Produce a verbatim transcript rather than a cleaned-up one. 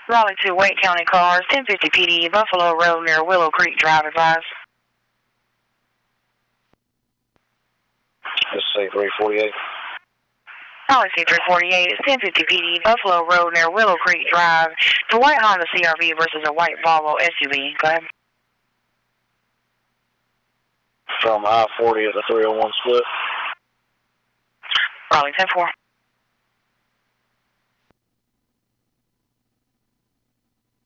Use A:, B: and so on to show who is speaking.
A: Raleigh to Wake County cars, ten fifty P D, Buffalo Road near Willow Creek Drive, advised.
B: Let's say three forty-eight.
A: Raleigh C three forty-eight, it's ten fifty P D, Buffalo Road near Willow Creek Drive. The white Honda C R V versus a white Volvo S U V. Go ahead.
B: From I forty at the three oh one split.
A: Raleigh ten four.